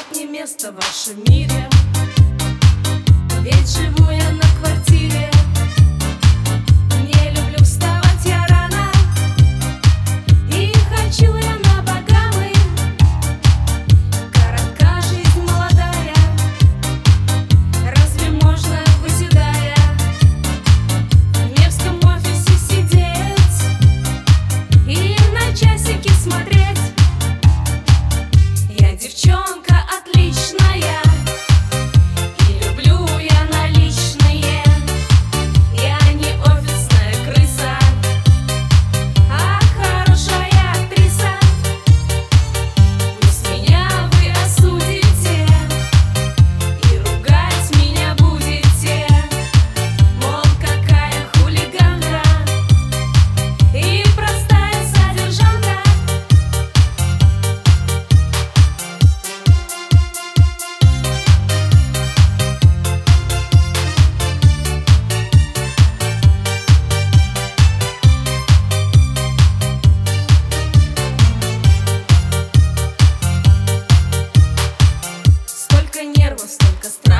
нет мне места в вашем мире, ведь живу я на квартире. Не люблю вставать я рано, и хочу я на богамы. Коротка жизнь молодая, разве можно, выседая, в Невском офисе сидеть и на часики смотреть? Я девчонка отличная, и люблю я наличные. Я не офисная крыса, а хорошая актриса. Пусть меня вы осудите и ругать меня будете, мол, какая хулиганка и простая содержанка. Сколько нервов, столько стресса.